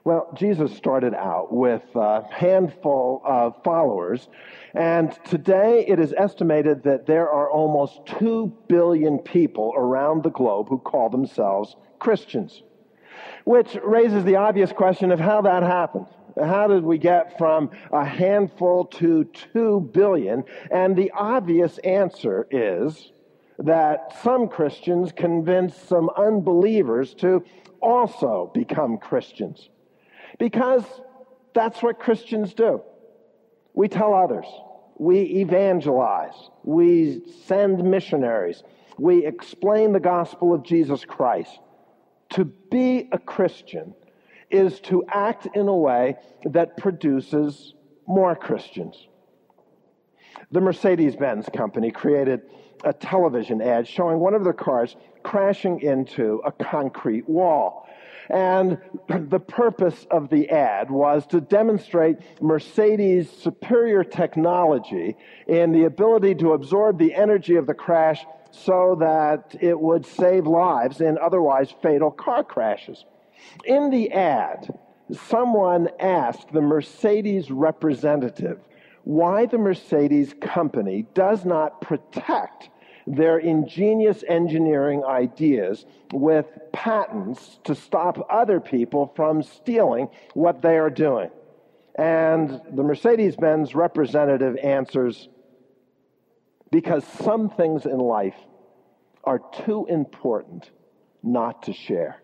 Well, Jesus started out with a handful of followers, and today it is estimated that there are almost 2 billion people around the globe who call themselves Christians, which raises the obvious question of how that happened. How did we get from a handful to 2 billion? And the obvious answer is that some Christians convinced some unbelievers to also become Christians. Because that's what Christians do. We tell others. We evangelize. We send missionaries. We explain the gospel of Jesus Christ. To be a Christian is to act in a way that produces more Christians. The Mercedes-Benz company created a television ad showing one of their cars crashing into a concrete wall. And the purpose of the ad was to demonstrate Mercedes' superior technology in the ability to absorb the energy of the crash so that it would save lives in otherwise fatal car crashes. In the ad, someone asked the Mercedes representative why the Mercedes company does not protect their ingenious engineering ideas with patents to stop other people from stealing what they are doing. And the Mercedes-Benz representative answers, because some things in life are too important not to share.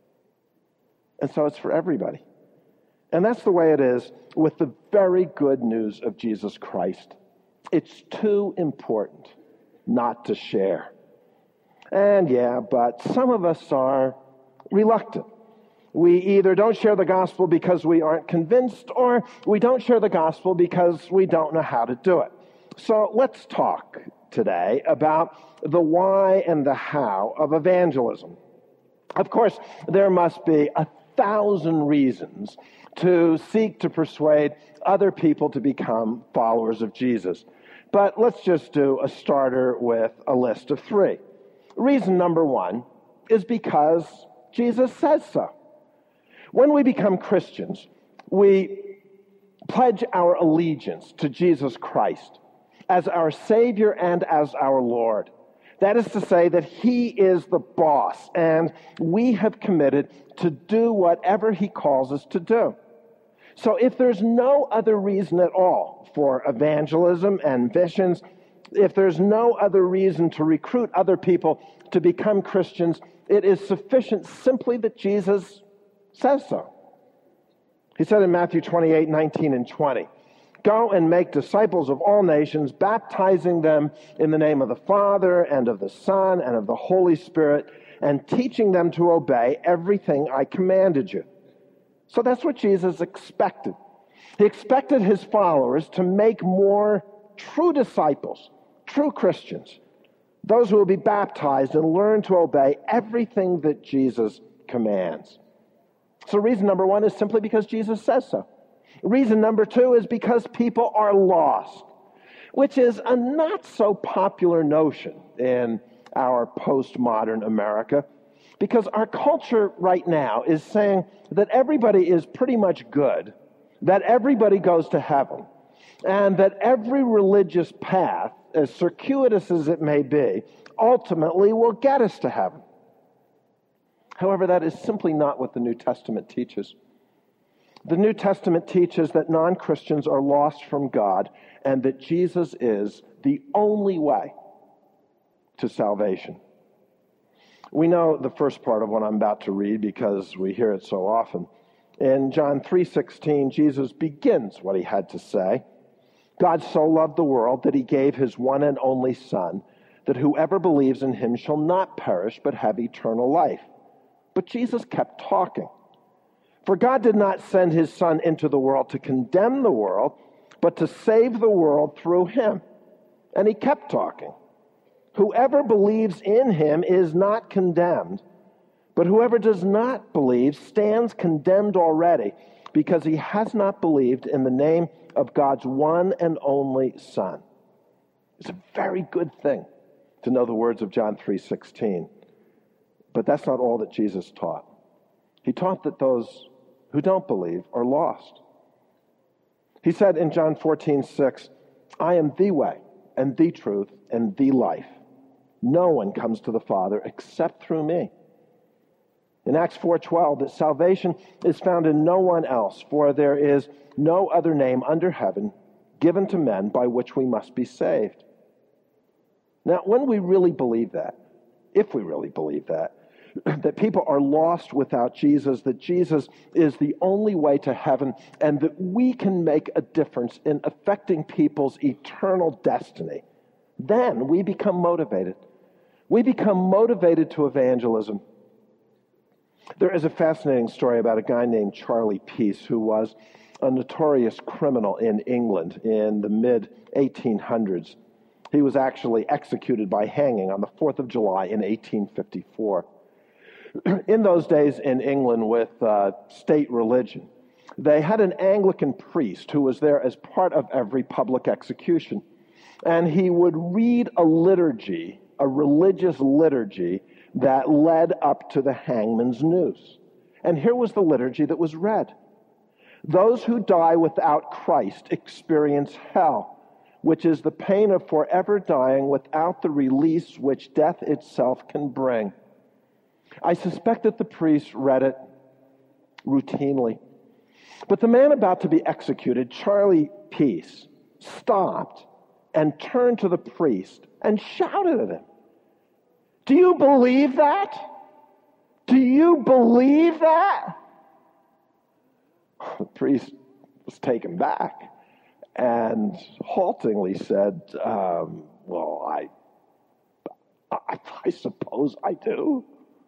And so it's for everybody. And that's the way it is with the very good news of Jesus Christ. It's too important not to share. And yeah, but some of us are reluctant. We either don't share the gospel because we aren't convinced, or we don't share the gospel because we don't know how to do it. So let's talk today about the why and the how of evangelism. Of course, there must be 1,000 reasons to seek to persuade other people to become followers of Jesus. But let's just do a starter with a list of 3. Reason number 1 is because Jesus says so. When we become Christians, we pledge our allegiance to Jesus Christ as our Savior and as our Lord. That is to say that He is the boss, and we have committed to do whatever He calls us to do. So if there's no other reason at all for evangelism and missions, if there's no other reason to recruit other people to become Christians, it is sufficient simply that Jesus says so. He said in Matthew 28, 19 and 20, "Go and make disciples of all nations, baptizing them in the name of the Father and of the Son and of the Holy Spirit, and teaching them to obey everything I commanded you." So that's what Jesus expected. He expected His followers to make more true disciples, true Christians, those who will be baptized and learn to obey everything that Jesus commands. So reason number 1 is simply because Jesus says so. Reason number 2 is because people are lost, which is a not so popular notion in our postmodern America, because our culture right now is saying that everybody is pretty much good, that everybody goes to heaven, and that every religious path, as circuitous as it may be, ultimately will get us to heaven. However, that is simply not what the New Testament teaches. The New Testament teaches that non-Christians are lost from God and that Jesus is the only way to salvation. We know the first part of what I'm about to read because we hear it so often. In John 3:16, Jesus begins what He had to say. God so loved the world that He gave His one and only Son, that whoever believes in Him shall not perish but have eternal life. But Jesus kept talking. For God did not send His Son into the world to condemn the world, but to save the world through Him. And He kept talking. Whoever believes in Him is not condemned, but whoever does not believe stands condemned already, because he has not believed in the name of God's one and only Son. It's a very good thing to know the words of John 3:16. But that's not all that Jesus taught. He taught that those who don't believe are lost. He said in John 14:6, I am the way and the truth and the life. No one comes to the Father except through me. In Acts 4:12, that salvation is found in no one else, for there is no other name under heaven given to men by which we must be saved. Now, when we really believe that, if we really believe that people are lost without Jesus, that Jesus is the only way to heaven, and that we can make a difference in affecting people's eternal destiny, then we become motivated. We become motivated to evangelism. There is a fascinating story about a guy named Charlie Peace, who was a notorious criminal in England in the mid-1800s. He was actually executed by hanging on the 4th of July in 1854. In those days in England with state religion, they had an Anglican priest who was there as part of every public execution. And he would read a liturgy, a religious liturgy, that led up to the hangman's noose. And here was the liturgy that was read. Those who die without Christ experience hell, which is the pain of forever dying without the release which death itself can bring. I suspect that the priest read it routinely. But the man about to be executed, Charlie Peace, stopped and turned to the priest and shouted at him, "Do you believe that? Do you believe that?" The priest was taken back and haltingly said, well, I suppose I do.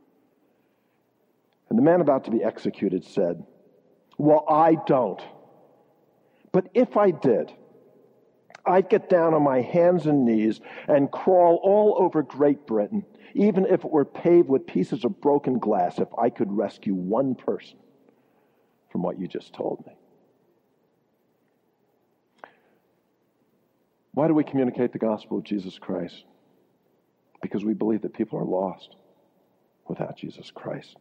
And the man about to be executed said, "Well, I don't. But if I did, I'd get down on my hands and knees and crawl all over Great Britain, even if it were paved with pieces of broken glass, if I could rescue one person from what you just told me." Why do we communicate the gospel of Jesus Christ? Because we believe that people are lost without Jesus Christ.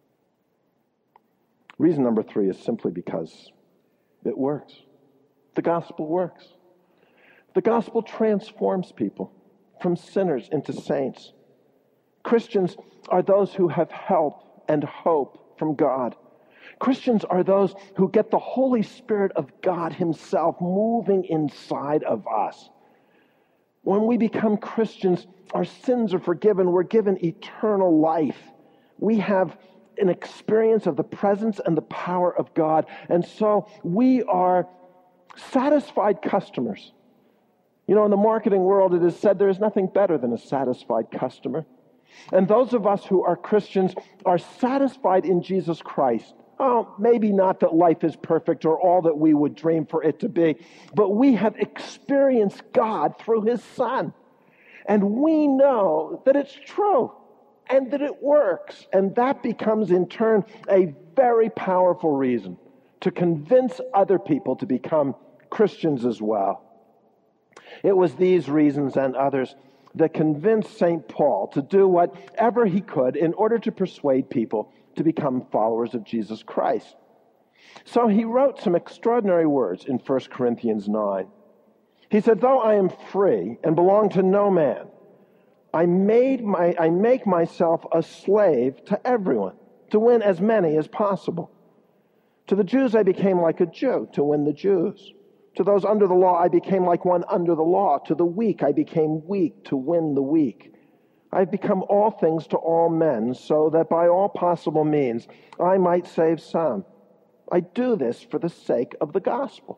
Reason number 3 is simply because it works. The gospel works. The gospel transforms people from sinners into saints. Christians are those who have help and hope from God. Christians are those who get the Holy Spirit of God Himself moving inside of us. When we become Christians, our sins are forgiven. We're given eternal life. We have an experience of the presence and the power of God. And so we are satisfied customers. You know, in the marketing world, it is said there is nothing better than a satisfied customer. And those of us who are Christians are satisfied in Jesus Christ. Oh, maybe not that life is perfect or all that we would dream for it to be, but we have experienced God through His Son. And we know that it's true and that it works. And that becomes, in turn, a very powerful reason to convince other people to become Christians as well. It was these reasons and others that convinced St. Paul to do whatever he could in order to persuade people to become followers of Jesus Christ. So he wrote some extraordinary words in 1 Corinthians 9. He said, "Though I am free and belong to no man, I make myself a slave to everyone to win as many as possible. To the Jews I became like a Jew to win the Jews. To those under the law I became like one under the law. To the weak I became weak to win the weak. I've become all things to all men, so that by all possible means I might save some. I do this for the sake of the gospel."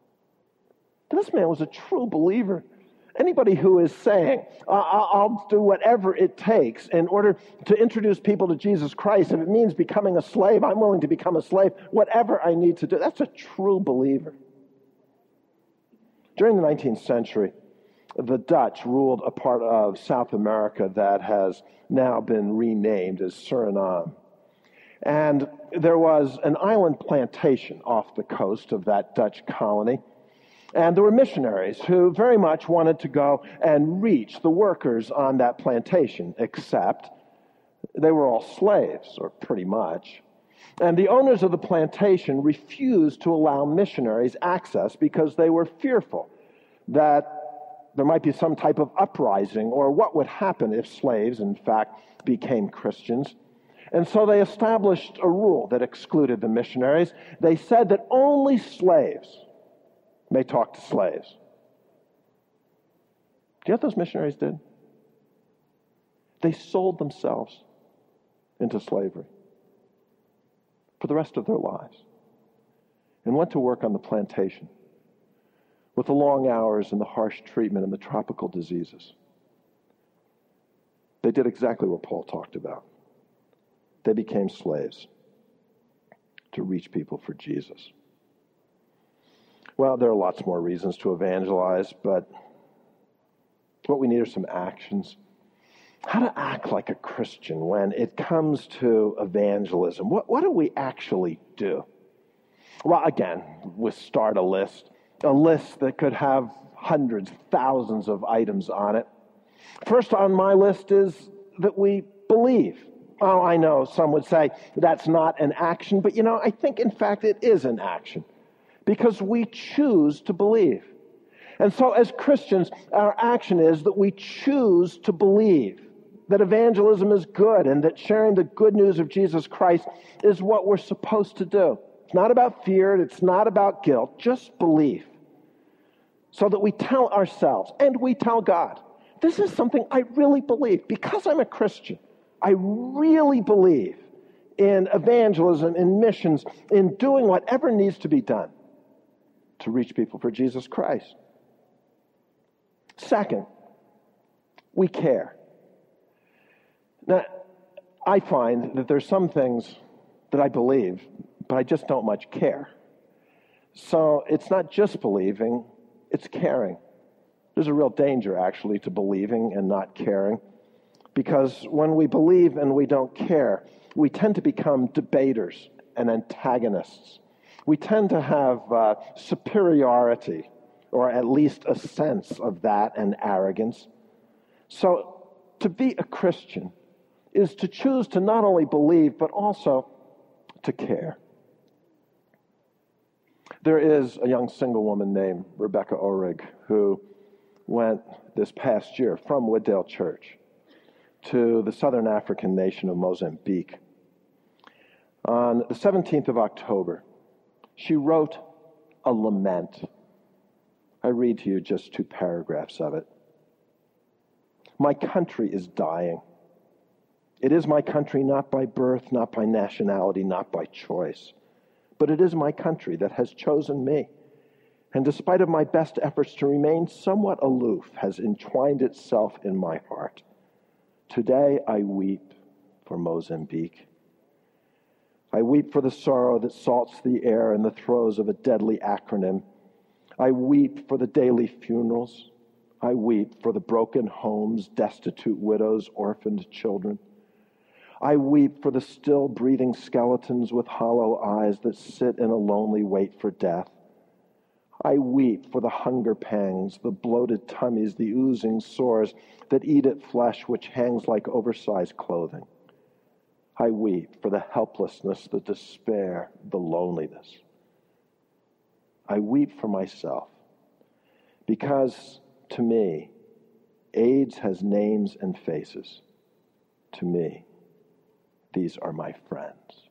And this man was a true believer. Anybody who is saying, I'll do whatever it takes in order to introduce people to Jesus Christ, if it means becoming a slave, I'm willing to become a slave, whatever I need to do, that's a true believer. During the 19th century, the Dutch ruled a part of South America that has now been renamed as Suriname. And there was an island plantation off the coast of that Dutch colony. And there were missionaries who very much wanted to go and reach the workers on that plantation, except they were all slaves, or pretty much. And the owners of the plantation refused to allow missionaries access because they were fearful that there might be some type of uprising or what would happen if slaves, in fact, became Christians. And so they established a rule that excluded the missionaries. They said that only slaves may talk to slaves. Do you know what those missionaries did? They sold themselves into slavery for the rest of their lives and went to work on the plantation with the long hours and the harsh treatment and the tropical diseases. They did exactly what Paul talked about. They became slaves to reach people for Jesus. Well, there are lots more reasons to evangelize, but what we need are some actions. How to act like a Christian when it comes to evangelism. What do we actually do? Well, again, we start a list that could have hundreds, thousands of items on it. First on my list is that we believe. Oh, I know some would say that's not an action, but I think in fact it is an action because we choose to believe. And so as Christians, our action is that we choose to believe that evangelism is good and that sharing the good news of Jesus Christ is what we're supposed to do. It's not about fear, it's not about guilt, just belief. So that we tell ourselves and we tell God, this is something I really believe. Because I'm a Christian, I really believe in evangelism, in missions, in doing whatever needs to be done to reach people for Jesus Christ. Second, we care. Now, I find that there's some things that I believe, but I just don't much care. So it's not just believing, it's caring. There's a real danger, actually, to believing and not caring. Because when we believe and we don't care, we tend to become debaters and antagonists. We tend to have superiority, or at least a sense of that, and arrogance. So to be a Christian is to choose to not only believe, but also to care. There is a young single woman named Rebecca Orig who went this past year from Wooddale Church to the southern African nation of Mozambique. On the 17th of October, she wrote a lament. I read to you just 2 paragraphs of it. My country is dying. It is my country not by birth, not by nationality, not by choice. But it is my country that has chosen me. And despite of my best efforts to remain somewhat aloof, has entwined itself in my heart. Today I weep for Mozambique. I weep for the sorrow that salts the air in the throes of a deadly acronym. I weep for the daily funerals. I weep for the broken homes, destitute widows, orphaned children. I weep for the still breathing skeletons with hollow eyes that sit in a lonely wait for death. I weep for the hunger pangs, the bloated tummies, the oozing sores that eat at flesh which hangs like oversized clothing. I weep for the helplessness, the despair, the loneliness. I weep for myself because, to me, AIDS has names and faces. To me, these are my friends.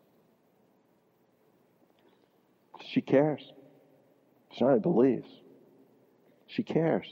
She cares. She not only believes, she cares.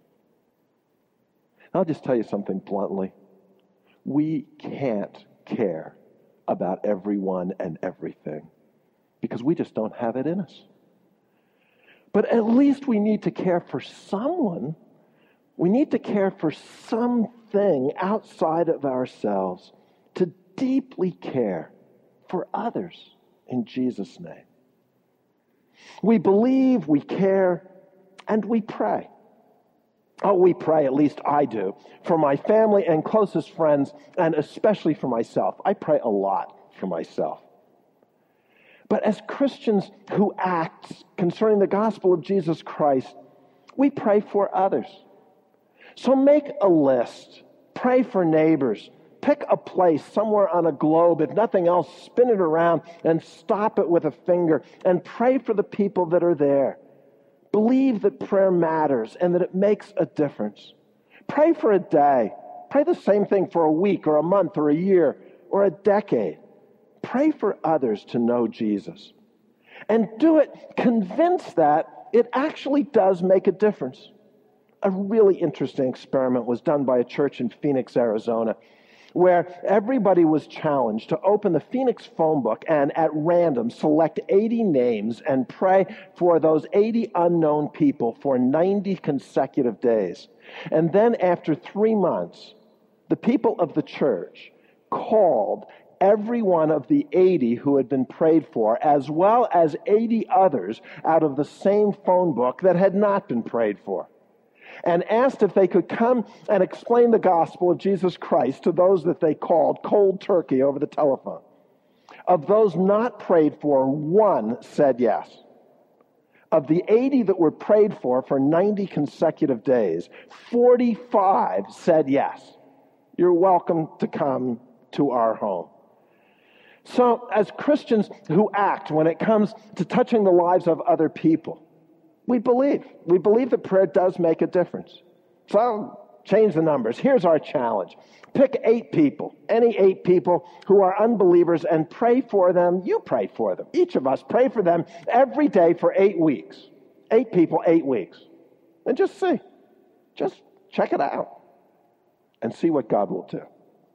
I'll just tell you something bluntly. We can't care about everyone and everything because we just don't have it in us. But at least we need to care for someone. We need to care for something outside of ourselves, to deeply care for others in Jesus' name. We believe, we care, and we pray. Oh, we pray, at least I do, for my family and closest friends, and especially for myself. I pray a lot for myself. But as Christians who act concerning the gospel of Jesus Christ, we pray for others. So make a list. Pray for neighbors. Pick a place somewhere on a globe. If nothing else, spin it around and stop it with a finger and pray for the people that are there. Believe that prayer matters and that it makes a difference. Pray for a day. Pray the same thing for a week or a month or a year or a decade. Pray for others to know Jesus. And do it convinced that it actually does make a difference. A really interesting experiment was done by a church in Phoenix, Arizona, where everybody was challenged to open the Phoenix phone book and at random select 80 names and pray for those 80 unknown people for 90 consecutive days. And then after 3 months, the people of the church called every one of the 80 who had been prayed for, as well as 80 others out of the same phone book that had not been prayed for, and asked if they could come and explain the gospel of Jesus Christ to those that they called cold turkey over the telephone. Of those not prayed for, 1 said yes. Of the 80 that were prayed for 90 consecutive days, 45 said yes. You're welcome to come to our home. So, as Christians who act when it comes to touching the lives of other people, we believe that prayer does make a difference. So, change the numbers. Here's our challenge. Pick 8 people, any 8 people who are unbelievers, and pray for them. You pray for them. Each of us pray for them every day for 8 weeks. 8 people, 8 weeks. And just see. Just check it out and see what God will do.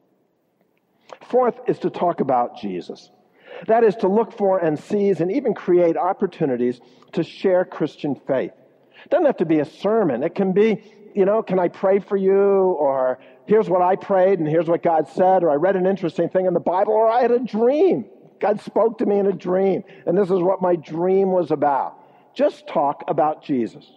Fourth is to talk about Jesus. That is to look for and seize and even create opportunities to share Christian faith. It doesn't have to be a sermon. It can be, can I pray for you? Or here's what I prayed and here's what God said. Or I read an interesting thing in the Bible. Or I had a dream. God spoke to me in a dream. And this is what my dream was about. Just talk about Jesus.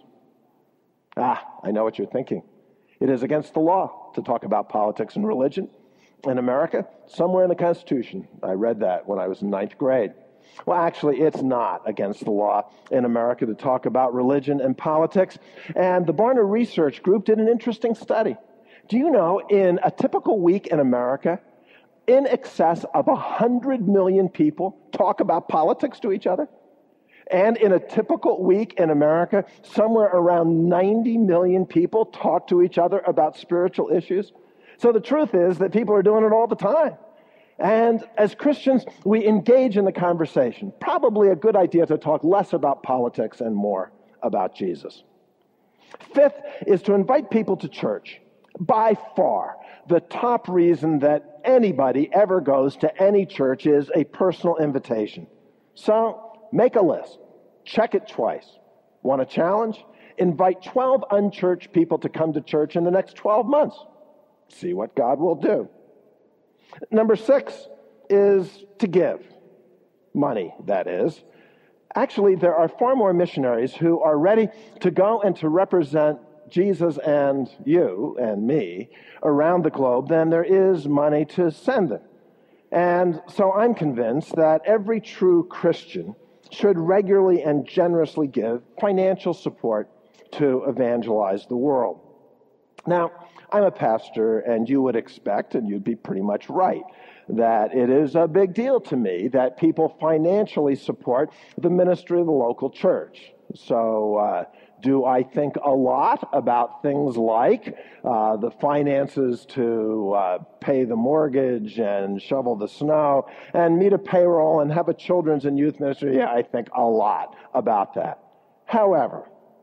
I know what you're thinking. It is against the law to talk about politics and religion. In America, somewhere in the Constitution. I read that when I was in 9th grade. Well, actually, it's not against the law in America to talk about religion and politics. And the Barna Research Group did an interesting study. Do you know, in a typical week in America, in excess of 100 million people talk about politics to each other? And in a typical week in America, somewhere around 90 million people talk to each other about spiritual issues? So the truth is that people are doing it all the time. And as Christians, we engage in the conversation. Probably a good idea to talk less about politics and more about Jesus. Fifth is to invite people to church. By far, the top reason that anybody ever goes to any church is a personal invitation. So make a list. Check it twice. Want a challenge? Invite 12 unchurched people to come to church in the next 12 months. See what God will do. Number 6 is to give. Money, that is. Actually, there are far more missionaries who are ready to go and to represent Jesus and you and me around the globe than there is money to send them. And so I'm convinced that every true Christian should regularly and generously give financial support to evangelize the world. Now, I'm a pastor, and you would expect, and you'd be pretty much right, that it is a big deal to me that people financially support the ministry of the local church. So, do I think a lot about things like the finances to pay the mortgage and shovel the snow and meet a payroll and have a children's and youth ministry? Yeah, I think a lot about that. However,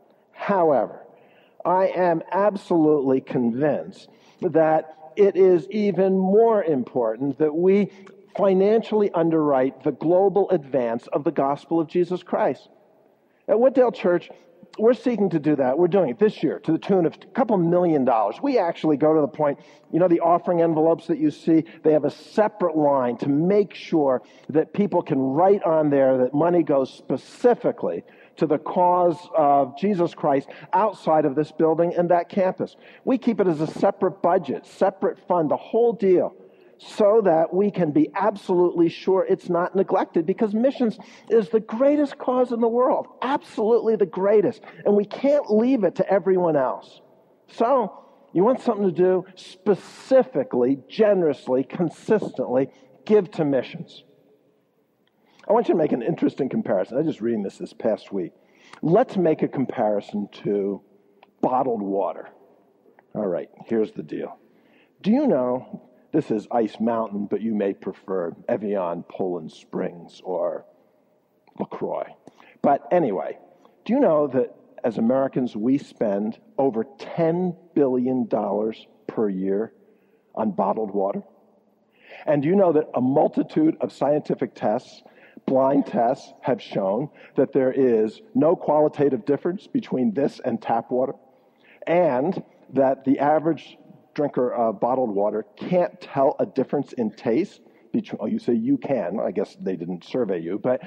I am absolutely convinced that it is even more important that we financially underwrite the global advance of the gospel of Jesus Christ. At Wooddale Church, we're seeking to do that. We're doing it this year to the tune of a couple $1 million. We actually go to the point, the offering envelopes that you see, they have a separate line to make sure that people can write on there that money goes specifically to the cause of Jesus Christ outside of this building and that campus. We keep it as a separate budget, separate fund, the whole deal, so that we can be absolutely sure it's not neglected, because missions is the greatest cause in the world, absolutely the greatest, and we can't leave it to everyone else. So You want something to do? Specifically, generously, consistently give to missions. I want you to make an interesting comparison. I was just reading this past week. Let's make a comparison to bottled water. All right, here's the deal. Do you know, this is Ice Mountain, but you may prefer Evian, Poland Springs, or LaCroix. But anyway, do you know that as Americans, we spend over $10 billion per year on bottled water? And do you know that a multitude of scientific tests, blind tests, have shown that there is no qualitative difference between this and tap water? And that the average drinker of bottled water can't tell a difference in taste between, oh, you say you can. I guess they didn't survey you, but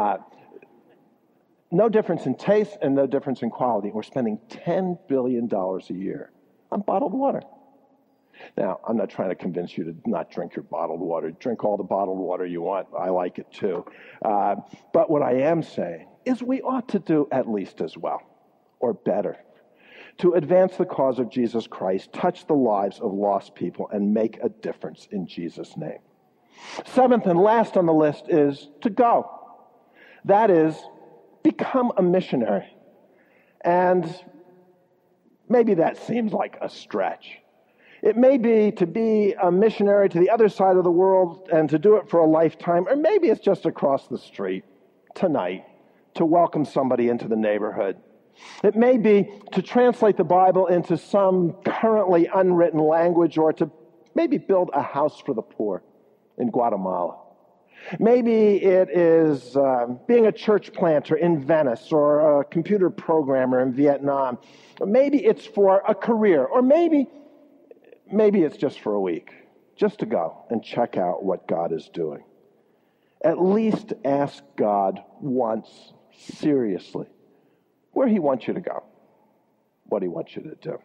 no difference in taste and no difference in quality. We're spending $10 billion a year on bottled water. Now, I'm not trying to convince you to not drink your bottled water. Drink all the bottled water you want. I like it too. But what I am saying is we ought to do at least as well, or better, to advance the cause of Jesus Christ, touch the lives of lost people, and make a difference in Jesus' name. Seventh and last on the list is to go. That is, become a missionary. And maybe that seems like a stretch. It may be to be a missionary to the other side of the world and to do it for a lifetime, or maybe it's just across the street tonight to welcome somebody into the neighborhood. It may be to translate the Bible into some currently unwritten language, or to maybe build a house for the poor in Guatemala. Maybe it is being a church planter in Venice, or a computer programmer in Vietnam. Or maybe it's for a career, or maybe it's just for a week, just to go and check out what God is doing. At least ask God once, seriously, where he wants you to go, what he wants you to do.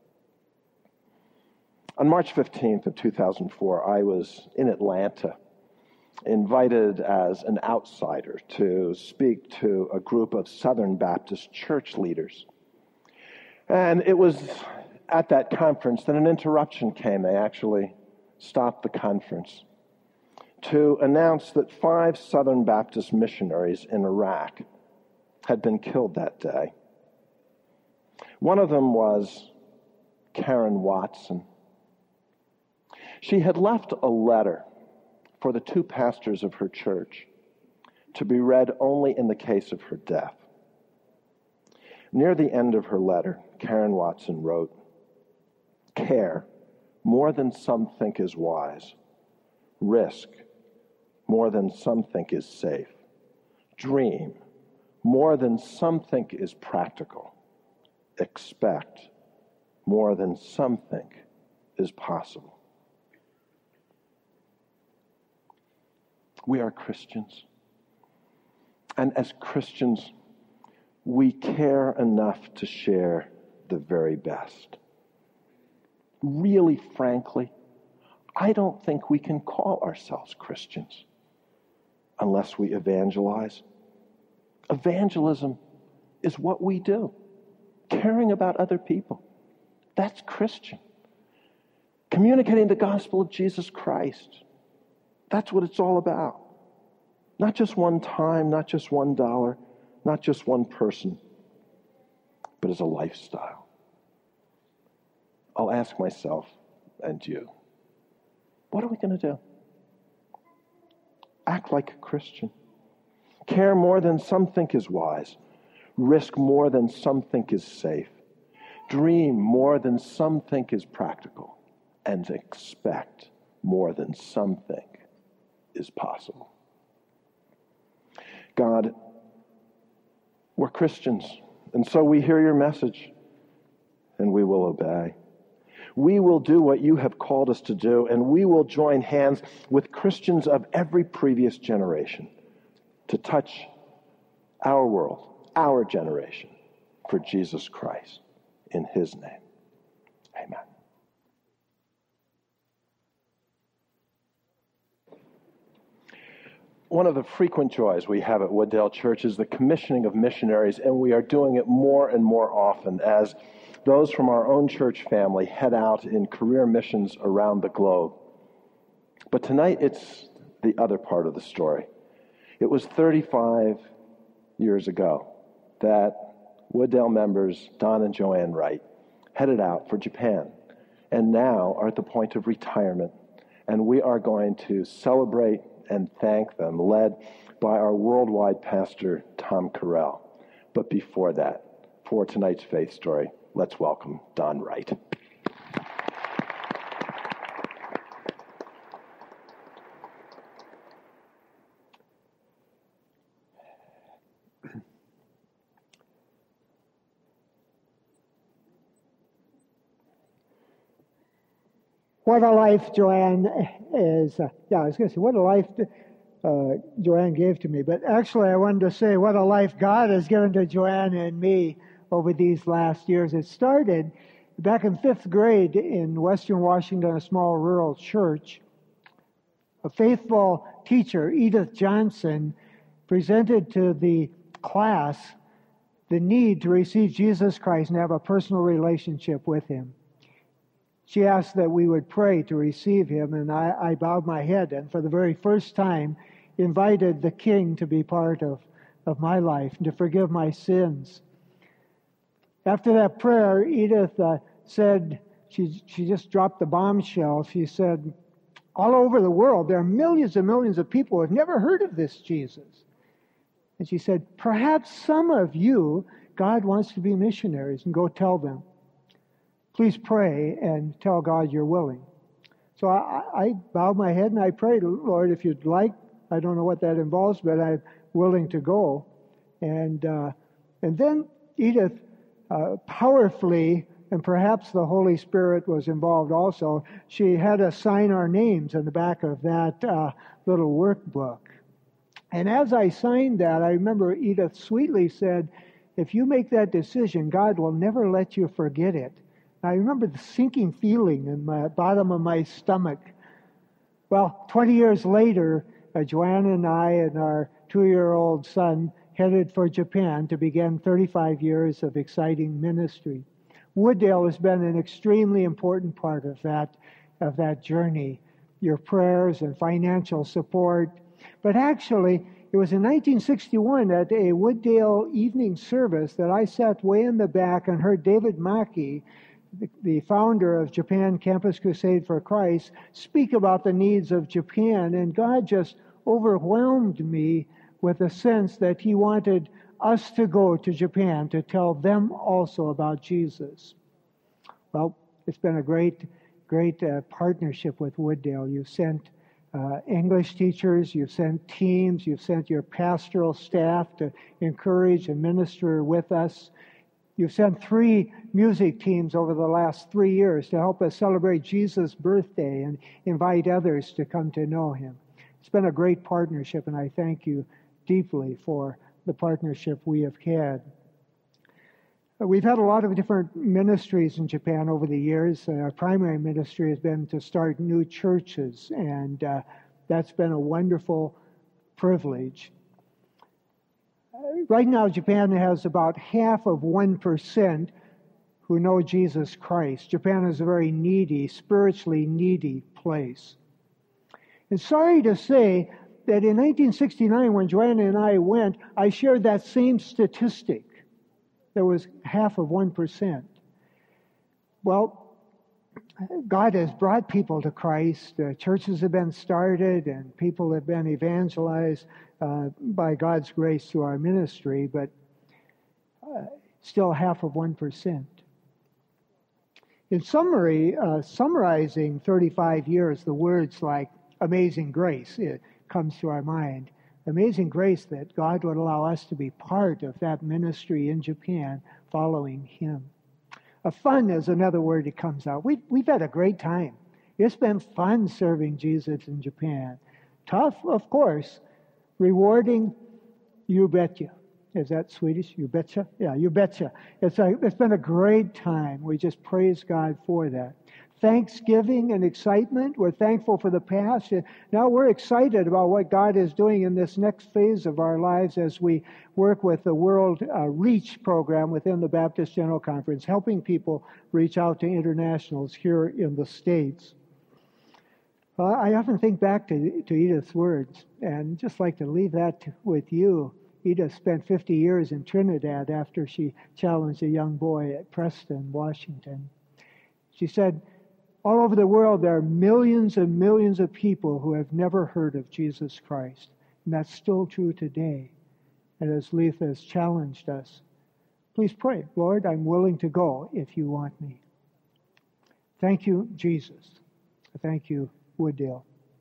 On March 15th of 2004, I was in Atlanta, invited as an outsider to speak to a group of Southern Baptist church leaders. And it was at that conference that an interruption came. They actually stopped the conference to announce that 5 Southern Baptist missionaries in Iraq had been killed that day. One of them was Karen Watson. She had left a letter for the 2 pastors of her church to be read only in the case of her death. Near the end of her letter, Karen Watson wrote, "Care more than some think is wise. Risk more than some think is safe. Dream more than some think is practical. Expect more than some think is possible." We are Christians. And as Christians, we care enough to share the very best. Really, frankly, I don't think we can call ourselves Christians unless we evangelize. Evangelism is what we do. Caring about other people. That's Christian. Communicating the gospel of Jesus Christ. That's what it's all about. Not just one time, not just $1, not just one person, but as a lifestyle. I'll ask myself and you, what are we going to do? Act like a Christian. Care more than some think is wise. Risk more than some think is safe. Dream more than some think is practical. And expect more than some think is possible. God, we're Christians, and so we hear your message, and we will obey. We will do what you have called us to do, and we will join hands with Christians of every previous generation to touch our world, our generation, for Jesus Christ. In his name, amen. One of the frequent joys we have at Wooddale Church is the commissioning of missionaries, and we are doing it more and more often as those from our own church family head out in career missions around the globe. But tonight, it's the other part of the story. It was 35 years ago that Wooddale members Don and Joanne Wright headed out for Japan and now are at the point of retirement. And we are going to celebrate and thank them, led by our worldwide pastor, Tom Carell. But before that, for tonight's faith story, let's welcome Don Wright. What a life Joanne is. I was going to say, what a life Joanne gave to me. But actually, I wanted to say what a life God has given to Joanne and me over these last years. It started back in 5th grade in Western Washington, a small rural church. A faithful teacher, Edith Johnson, presented to the class the need to receive Jesus Christ and have a personal relationship with Him. She asked that we would pray to receive Him, and I bowed my head and for the very first time invited the King to be part of my life and to forgive my sins. After that prayer, Edith said, she just dropped the bombshell. She said, all over the world, there are millions and millions of people who have never heard of this Jesus. And she said, perhaps some of you, God wants to be missionaries, and go tell them. Please pray and tell God you're willing. So I bowed my head and I prayed, Lord, if you'd like, I don't know what that involves, but I'm willing to go. And then Edith powerfully, and perhaps the Holy Spirit was involved also, she had us sign our names in the back of that little workbook. And as I signed that, I remember Edith sweetly said, if you make that decision, God will never let you forget it. I remember the sinking feeling in the bottom of my stomach. Well, 20 years later, Joanne and I and our 2-year-old son headed for Japan to begin 35 years of exciting ministry. Wooddale has been an extremely important part of that journey. Your prayers and financial support. But actually, it was in 1961 at a Wooddale evening service that I sat way in the back and heard David Maki, the founder of Japan Campus Crusade for Christ, speak about the needs of Japan. And God just overwhelmed me with a sense that He wanted us to go to Japan to tell them also about Jesus. Well, it's been a great partnership with Wooddale. You've sent English teachers, you've sent teams, you've sent your pastoral staff to encourage and minister with us. You've sent 3 music teams over the last 3 years to help us celebrate Jesus' birthday and invite others to come to know Him. It's been a great partnership, and I thank you deeply for the partnership we have had. We've had a lot of different ministries in Japan over the years. Our primary ministry has been to start new churches, and that's been a wonderful privilege. Right now, Japan has about 0.5% who know Jesus Christ. Japan is a very needy, spiritually needy place. And sorry to say that in 1969, when Joanna and I went, I shared that same statistic. There was 0.5%. Well, God has brought people to Christ. Churches have been started and people have been evangelized by God's grace through our ministry, but still 0.5%. In summary, summarizing 35 years, the words like amazing grace, it comes to our mind. Amazing grace that God would allow us to be part of that ministry in Japan following Him. Fun is another word that comes out. We've had a great time. It's been fun serving Jesus in Japan. Tough, of course. Rewarding, you betcha. Is that Swedish? You betcha? Yeah, you betcha. It's been a great time. We just praise God for that. Thanksgiving and excitement. We're thankful for the past. Now we're excited about what God is doing in this next phase of our lives as we work with the World Reach program within the Baptist General Conference, helping people reach out to internationals here in the States. I often think back to Edith's words and just like to leave that with you. Edith spent 50 years in Trinidad after she challenged a young boy at Preston, Washington. She said, all over the world, there are millions and millions of people who have never heard of Jesus Christ. And that's still true today. And as Letha has challenged us, please pray, Lord, I'm willing to go if you want me. Thank you, Jesus. Thank you, Wooddale.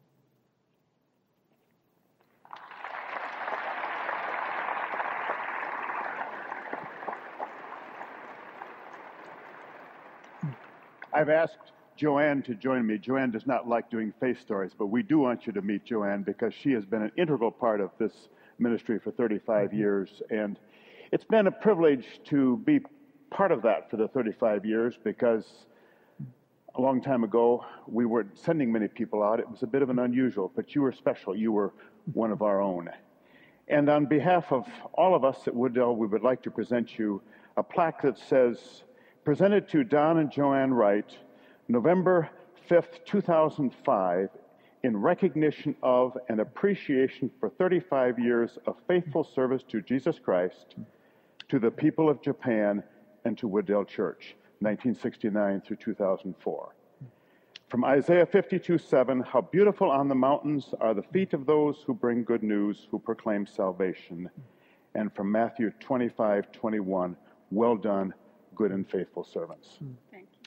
I've asked Joanne to join me. Joanne does not like doing face stories, but we do want you to meet Joanne because she has been an integral part of this ministry for 35 years. And it's been a privilege to be part of that for the 35 years because a long time ago, we weren't sending many people out. It was a bit of an unusual, but you were special. You were one of our own. And on behalf of all of us at Wooddale, we would like to present you a plaque that says, presented to Don and Joanne Wright, November 5th, 2005, in recognition of and appreciation for 35 years of faithful service to Jesus Christ, to the people of Japan, and to Wooddale Church, 1969 through 2004. From Isaiah 52:7, how beautiful on the mountains are the feet of those who bring good news, who proclaim salvation. And from Matthew 25:21, well done, good and faithful servants. Thank you.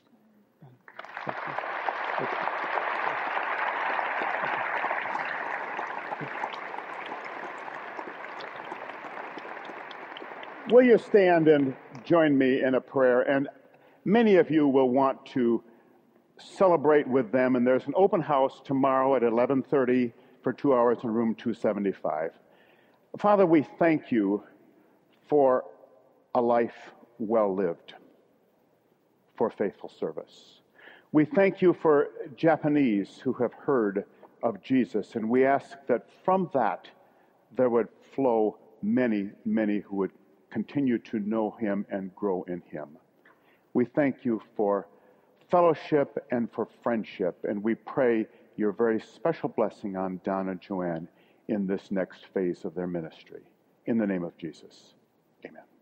Will you stand and join me in a prayer? And many of you will want to celebrate with them. And there's an open house tomorrow at 11:30 for 2 hours in room 275. Father, we thank you for a life well lived, for faithful service. We thank you for Japanese who have heard of Jesus, and we ask that from that there would flow many, many who would continue to know him and grow in him. We thank you for fellowship and for friendship, and we pray your very special blessing on Don and Joanne in this next phase of their ministry. In the name of Jesus, amen.